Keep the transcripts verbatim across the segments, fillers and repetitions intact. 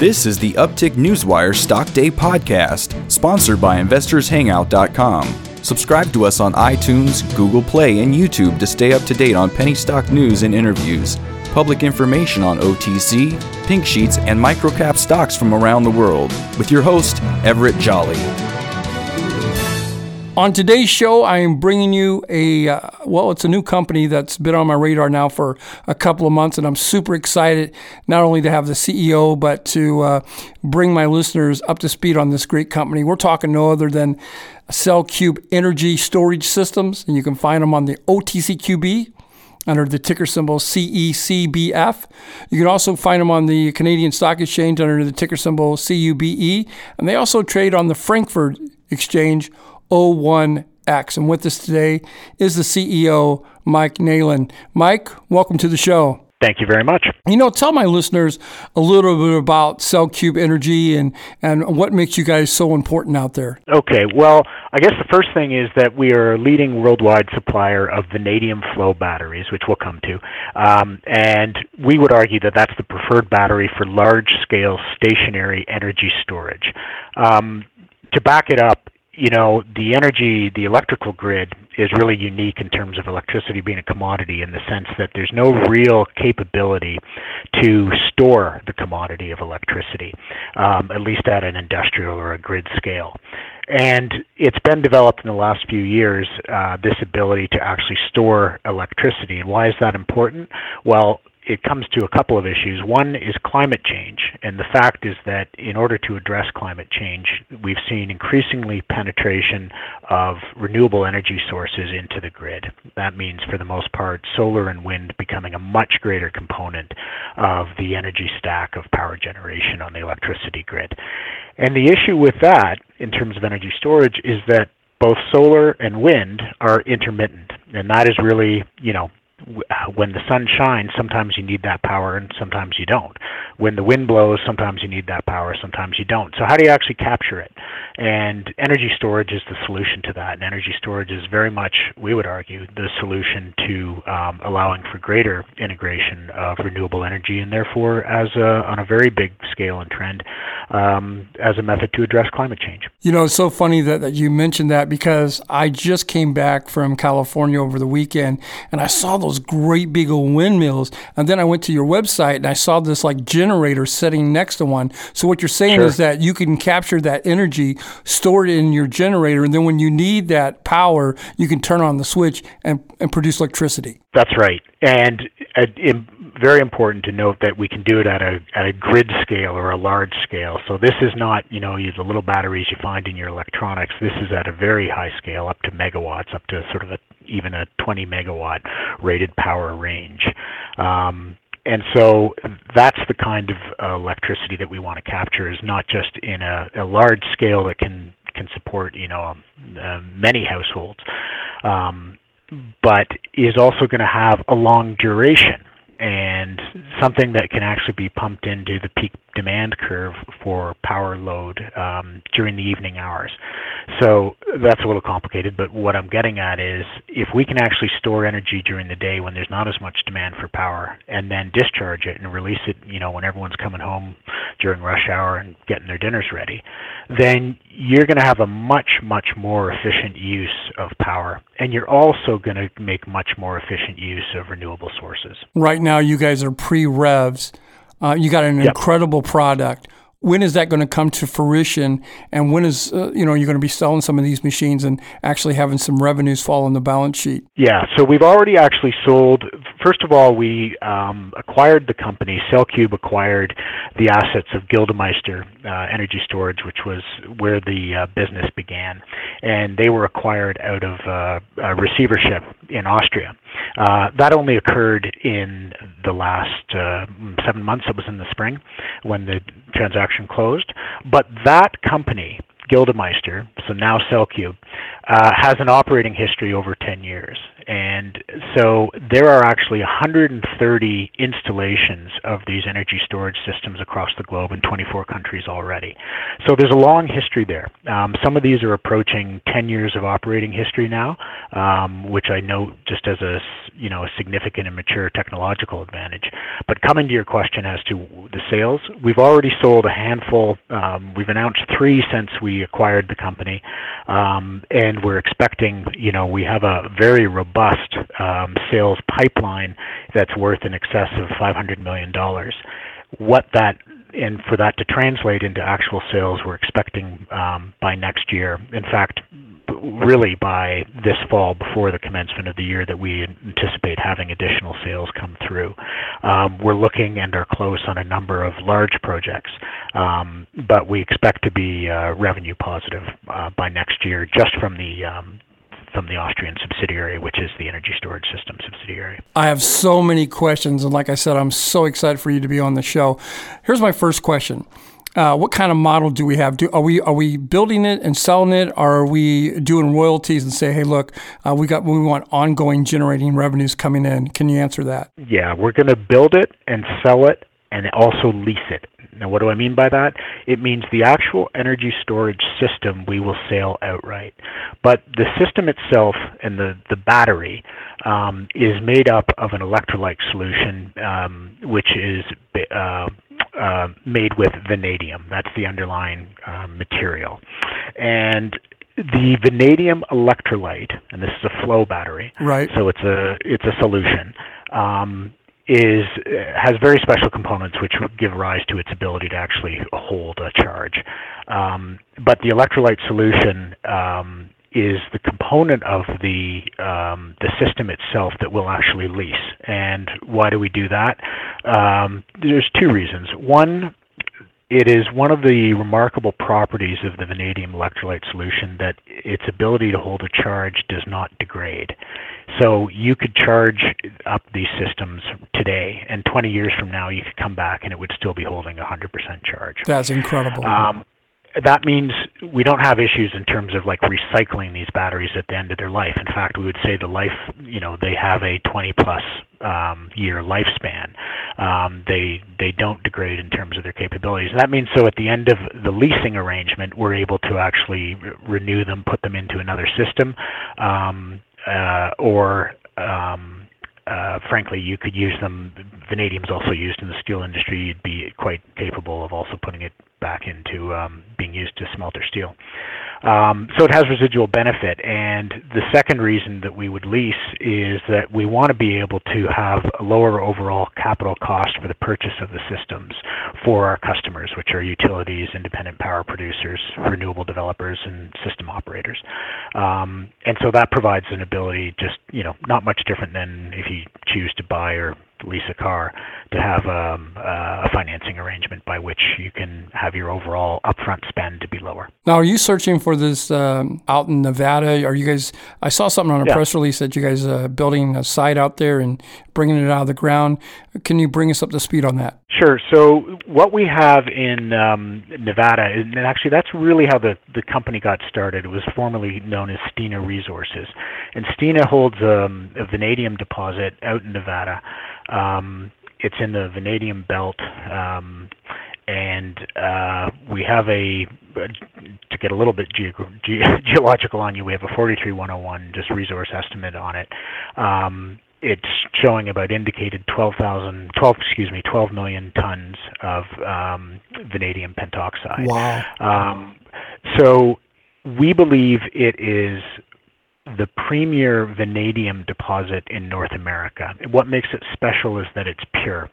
This is the Uptick Newswire Stock Day podcast, sponsored by investors hangout dot com. Subscribe to us on iTunes, Google Play, and YouTube to stay up to date on penny stock news and interviews, public information on O T C, pink sheets, and microcap stocks from around the world, with your host, Everett Jolly. On today's show, I am bringing you a, uh, well, it's a new company that's been on my radar now for a couple of months, and I'm super excited not only to have the C E O, but to uh, bring my listeners up to speed on this great company. We're talking no other than CellCube Energy Storage Systems, and you can find them on the O T C Q B under the ticker symbol C E C B F. You can also find them on the Canadian Stock Exchange under the ticker symbol C U B E, and they also trade on the Frankfurt Exchange O one X. And with us today is the C E O, Mike Nalen. Mike, welcome to the show. Thank you very much. You know, tell my listeners a little bit about CellCube Energy and, and what makes you guys so important out there. Okay, well, I guess the first thing is that we are a leading worldwide supplier of vanadium flow batteries, which we'll come to. Um, and we would argue that that's the preferred battery for large-scale stationary energy storage. Um, to back it up, you know, the energy, the electrical grid is really unique in terms of electricity being a commodity in the sense that there's no real capability to store the commodity of electricity, um, at least at an industrial or a grid scale. And it's been developed in the last few years, uh, this ability to actually store electricity. And why is that important? Well, it comes to a couple of issues. One is climate change, and the fact is that in order to address climate change, we've seen increasingly penetration of renewable energy sources into the grid. That means, for the most part, solar and wind becoming a much greater component of the energy stack of power generation on the electricity grid. And the issue with that, in terms of energy storage, is that both solar and wind are intermittent, and that is really, you know, when the sun shines, sometimes you need that power and sometimes you don't. When the wind blows, sometimes you need that power, sometimes you don't. So how do you actually capture it? And energy storage is the solution to that. And energy storage is very much, we would argue, the solution to um, allowing for greater integration of renewable energy, and therefore, as a, on a very big scale and trend, um, as a method to address climate change. You know, it's so funny that, that you mentioned that, because I just came back from California over the weekend, and I saw those great big old windmills, and then I went to your website and I saw this like generator sitting next to one. So what you're saying Sure. is that you can capture that energy, store it in your generator, and then when you need that power, you can turn on the switch and, and produce electricity. That's right. And uh, it, very important to note that we can do it at a at a grid scale or a large scale. So this is not, you know, the little batteries you find in your electronics. This is at a very high scale, up to megawatts, up to sort of a, even a twenty megawatt rated power range. Um, and so that's the kind of uh, electricity that we want to capture, is not just in a, a large scale that can, can support, you know, um, uh, many households, um, but is also going to have a long duration and something that can actually be pumped into the peak demand curve for power load um, during the evening hours. So that's a little complicated, but what I'm getting at is, if we can actually store energy during the day when there's not as much demand for power, and then discharge it and release it, you know, when everyone's coming home during rush hour and getting their dinners ready, then you're going to have a much, much more efficient use of power, and you're also going to make much more efficient use of renewable sources. Right now, you guys are pre-revs. Uh, you got an Yep. incredible product. When is that going to come to fruition? And when is, uh, you know, you're going to be selling some of these machines and actually having some revenues fall on the balance sheet? Yeah, so we've already actually sold. First of all, we um, acquired the company. CellCube acquired the assets of Gildemeister uh, Energy Storage, which was where the uh, business began. And they were acquired out of uh, a receivership in Austria. Uh, that only occurred in the last uh, seven months. It was in the spring when the transaction closed. But that company, Gildemeister, so now CellCube, uh, has an operating history over ten years. And so there are actually one hundred thirty installations of these energy storage systems across the globe in twenty-four countries already. So there's a long history there. Um, some of these are approaching ten years of operating history now, um, which I note just as a, you know, a significant and mature technological advantage. But coming to your question as to the sales, we've already sold a handful. Um, we've announced three since we acquired the company, um, and we're expecting, you know, we have a very robust robust um, sales pipeline that's worth in excess of five hundred million dollars. What that, and for that to translate into actual sales, we're expecting um, by next year. In fact, really by this fall, before the commencement of the year, that we anticipate having additional sales come through. Um, we're looking and are close on a number of large projects, um, but we expect to be uh, revenue positive uh, by next year just from the um, from the Austrian subsidiary, which is the Energy Storage System subsidiary. I have so many questions, and like I said, I'm so excited for you to be on the show. Here's my first question. Uh, what kind of model do we have? Do, are we are we building it and selling it, or are we doing royalties and say, hey, look, uh, we got we want ongoing generating revenues coming in? Can you answer that? Yeah, we're going to build it and sell it and also lease it. Now, what do I mean by that? It means the actual energy storage system we will sell outright. But the system itself and the, the battery um, is made up of an electrolyte solution, um, which is uh, uh, made with vanadium. That's the underlying uh, material. And the vanadium electrolyte, and this is a flow battery, right? So it's a it's a solution. Um, is has very special components which give rise to its ability to actually hold a charge. Um, but the electrolyte solution um, is the component of the um, the system itself that we'll actually lease. And why do we do that? Um, there's two reasons. One, it is one of the remarkable properties of the vanadium electrolyte solution that its ability to hold a charge does not degrade. So you could charge up these systems today, and twenty years from now you could come back and it would still be holding a one hundred percent charge. That's incredible. Um, that means we don't have issues in terms of like recycling these batteries at the end of their life. In fact, we would say the life, you know, they have a twenty plus um, year lifespan. Um, they they don't degrade in terms of their capabilities. And that means so at the end of the leasing arrangement, we're able to actually re- renew them, put them into another system, um, uh, or um, uh, frankly, you could use them. Vanadium is also used in the steel industry. You'd be quite capable of also putting it back into um, being used to smelter steel. Um, so it has residual benefit. And the second reason that we would lease is that we want to be able to have a lower overall capital cost for the purchase of the systems for our customers, which are utilities, independent power producers, renewable developers, and system operators. Um, and so that provides an ability, just, you know, not much different than if you choose to buy or lease a car, to have um, uh, a financing arrangement by which you can have your overall upfront spend to be lower. Now, are you searching for this um, out in Nevada? Are you guys? I saw something on a yeah. press release that you guys are uh, building a site out there and bringing it out of the ground. Can you bring us up to speed on that? Sure. So what we have in um, Nevada, and actually that's really how the, the company got started. It was formerly known as Stena Resources. And Stena holds um, a vanadium deposit out in Nevada. Um, it's in the vanadium belt, um, and uh, we have a, to get a little bit ge- ge- geological on you, we have a forty-three one oh one, just resource estimate on it. Um, it's showing about indicated twelve thousand, twelve, excuse me, twelve million tons of um, vanadium pentoxide. Wow. Um, so we believe it is the premier vanadium deposit in North America. What makes it special is that it's pure,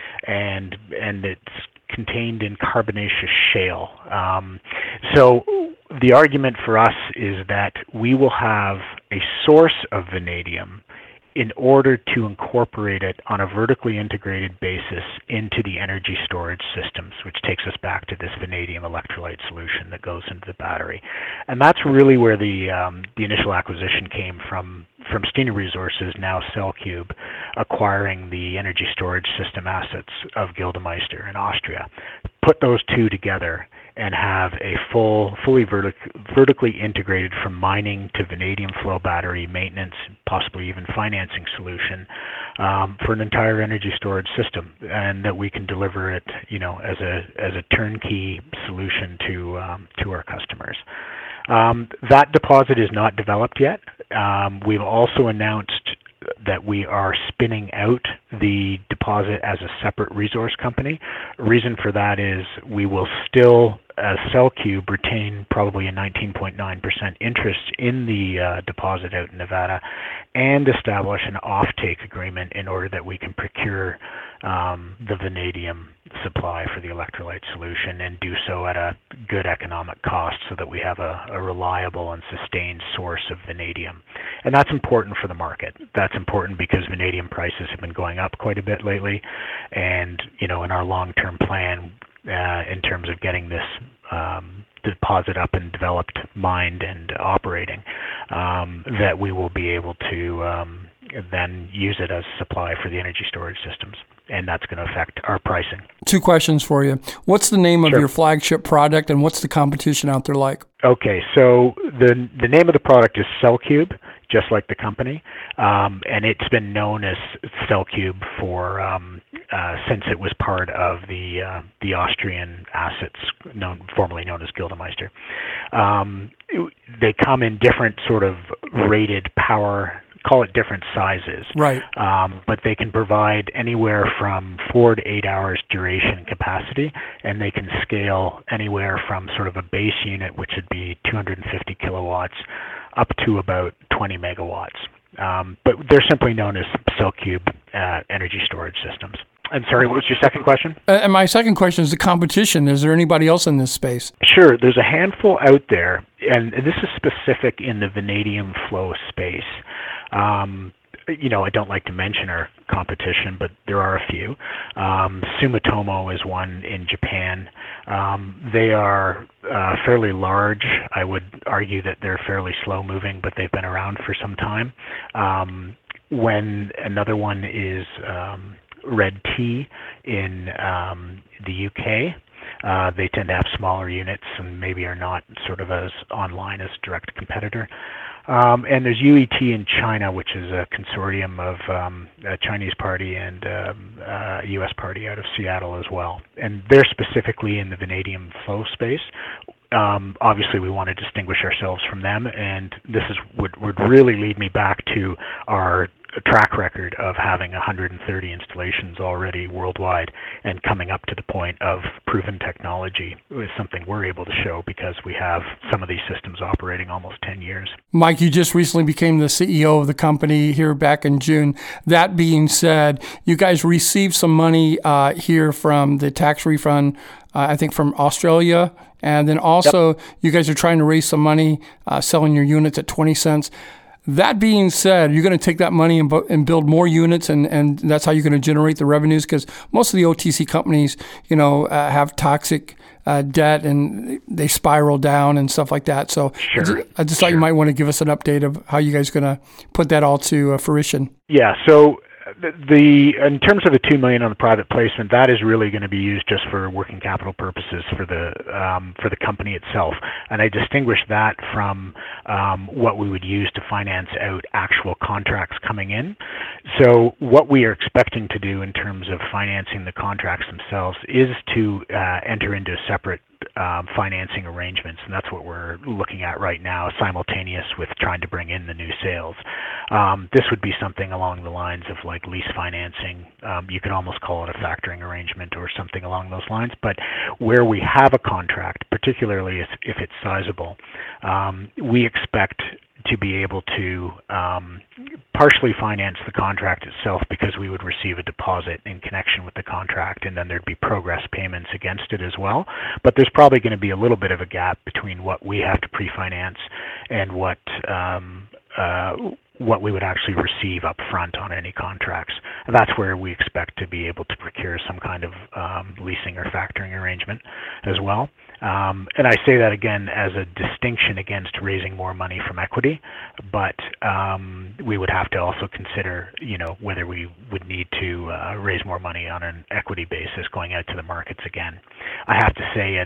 and and it's contained in carbonaceous shale. Um, so the argument for us is that we will have a source of vanadium in order to incorporate it on a vertically integrated basis into the energy storage systems, which takes us back to this vanadium electrolyte solution that goes into the battery. And that's really where the um, the initial acquisition came from, from Stena Resources, now CellCube, acquiring the energy storage system assets of Gildemeister in Austria. Put those two together, and have a full, fully vertic- vertically integrated from mining to vanadium flow battery maintenance, possibly even financing solution um, for an entire energy storage system, and that we can deliver it, you know, as a as a turnkey solution to um, to our customers. Um, that deposit is not developed yet. Um, we've also announced that we are spinning out the deposit as a separate resource company. Reason for that is we will still, as CellCube, retain probably a nineteen point nine percent interest in the uh, deposit out in Nevada and establish an offtake agreement in order that we can procure um, the vanadium supply for the electrolyte solution and do so at a good economic cost so that we have a, a reliable and sustained source of vanadium. And that's important for the market. That's important because vanadium prices have been going up quite a bit lately. And, you know, in our long-term plan, uh, in terms of getting this um, deposit up and developed, mined, and operating, um, that we will be able to um, then use it as supply for the energy storage systems. And that's going to affect our pricing. Two questions for you. What's the name of Sure. your flagship product, and what's the competition out there like? Okay, so the the name of the product is CellCube, just like the company, um, and it's been known as CellCube for um, uh, since it was part of the uh, the Austrian assets, known formerly known as Gildemeister. Um, it, they come in different sort of rated power. Call it different sizes, Right. Um, but they can provide anywhere from four to eight hours duration capacity, and they can scale anywhere from sort of a base unit, which would be two hundred fifty kilowatts, up to about twenty megawatts. Um, but they're simply known as CellCube uh, energy storage systems. I'm sorry, what was your second question? Uh, and my second question is the competition. Is there anybody else in this space? Sure, there's a handful out there, and this is specific in the vanadium flow space. Um, you know, I don't like to mention our competition, but there are a few. Um, Sumitomo is one in Japan. Um, they are uh, fairly large. I would argue that they're fairly slow-moving, but they've been around for some time. Um, when another one is um, Red Tea in um, the U K. Uh, they tend to have smaller units and maybe are not sort of as online as direct competitor. Um, and there's U E T in China, which is a consortium of um, a Chinese party and um, a U S party out of Seattle as well. And they're specifically in the vanadium flow space. Um, obviously, we want to distinguish ourselves from them, and this is would, would really lead me back to our track record of having one hundred thirty installations already worldwide and coming up to the point of proven technology is something we're able to show because we have some of these systems operating almost ten years. Mike, you just recently became the C E O of the company here back in June. That being said, you guys received some money uh, here from the tax refund, uh, I think from Australia. And then also yep. you guys are trying to raise some money uh, selling your units at twenty cents. That being said, you're going to take that money and, and build more units, and, and that's how you're going to generate the revenues, because most of the O T C companies, you know, uh, have toxic uh, debt and they spiral down and stuff like that. So sure. I just, I just thought sure. you might want to give us an update of how you guys are going to put that all to uh, fruition. Yeah, so the, the in terms of the two million dollars on the private placement, that is really going to be used just for working capital purposes for the um, for the company itself, and I distinguish that from um, what we would use to finance out actual contracts coming in. So what we are expecting to do in terms of financing the contracts themselves is to uh, enter into a separate Um, financing arrangements, and that's what we're looking at right now, simultaneous with trying to bring in the new sales. Um, this would be something along the lines of like lease financing. Um, you could almost call it a factoring arrangement or something along those lines, but where we have a contract, particularly if, if it's sizable, um, we expect to be able to um, partially finance the contract itself because we would receive a deposit in connection with the contract, and then there'd be progress payments against it as well. But there's probably going to be a little bit of a gap between what we have to pre-finance and what um, uh, what we would actually receive up front on any contracts. And that's where we expect to be able to procure some kind of um, leasing or factoring arrangement as well. Um, and I say that again as a distinction against raising more money from equity, but um, we would have to also consider, you know, whether we would need to uh, raise more money on an equity basis going out to the markets again. I have to say at a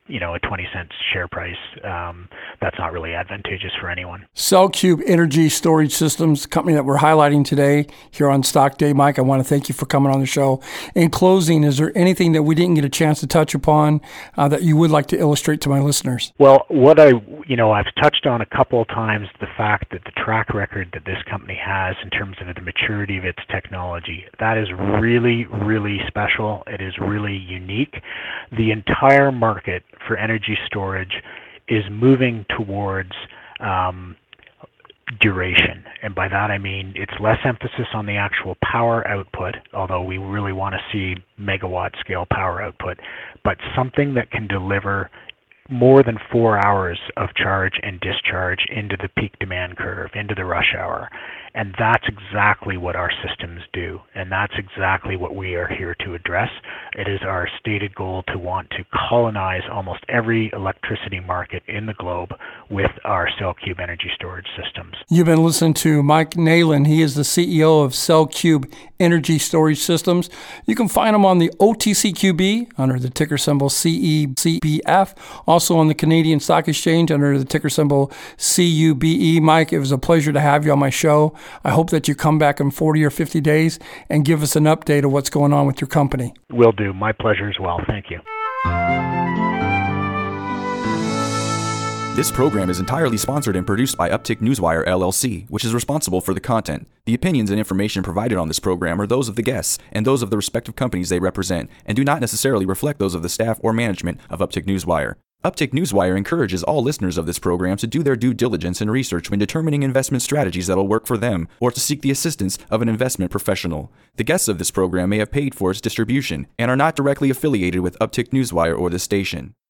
you know, a twenty cent share price, um, that's not really advantageous for anyone. CellCube Energy Storage Systems, company that we're highlighting today here on Stock Day. Mike, I want to thank you for coming on the show. In closing, is there anything that we didn't get a chance to touch upon uh, that you would like to illustrate to my listeners? Well, what I, you know, I've touched on a couple of times the fact that the track record that this company has in terms of the maturity of its technology, that is really, really special. It is really unique. The entire market for energy storage is moving towards um, duration. And by that I mean it's less emphasis on the actual power output, although we really want to see megawatt scale power output, but something that can deliver more than four hours of charge and discharge into the peak demand curve, into the rush hour. And that's exactly what our systems do. And that's exactly what we are here to address. It is our stated goal to want to colonize almost every electricity market in the globe with our CellCube energy storage systems. You've been listening to Mike Nalen. He is the C E O of CellCube Energy Storage Systems. You can find him on the O T C Q B under the ticker symbol C E C B F. Also on the Canadian Stock Exchange under the ticker symbol C U B E. Mike, it was a pleasure to have you on my show. I hope that you come back in forty or fifty days and give us an update of what's going on with your company. Will do. My pleasure as well. Thank you. This program is entirely sponsored and produced by Uptick Newswire, L L C, which is responsible for the content. The opinions and information provided on this program are those of the guests and those of the respective companies they represent, and do not necessarily reflect those of the staff or management of Uptick Newswire. Uptick Newswire encourages all listeners of this program to do their due diligence and research when determining investment strategies that will work for them, or to seek the assistance of an investment professional. The guests of this program may have paid for its distribution and are not directly affiliated with Uptick Newswire or this station.